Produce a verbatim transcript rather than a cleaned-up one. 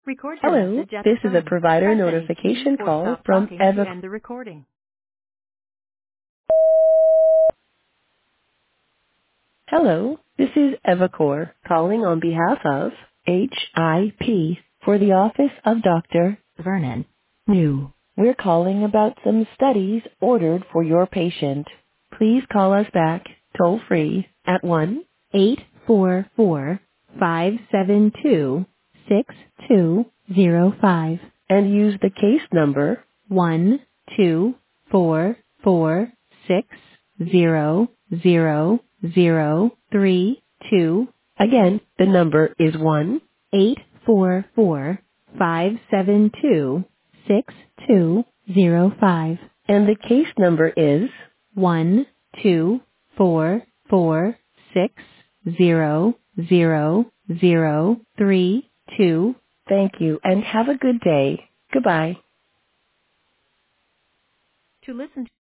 Record your Hello, message at the this is a tone. provider Press any key notification or call stop from talking to Eva. end the recording. Hello, this is Evacor calling on behalf of H I P for the office of Doctor Vernon New. We're calling about some studies ordered for your patient. Please call us back toll free at one eight four four, five seven two, six two zero five and use the case number one two four four six zero zero zero three two. Again, the number is one eight four four five seven two six two zero five, and the case number is one two four four six zero zero zero three two. Thank you, and have a good day. Goodbye. To listen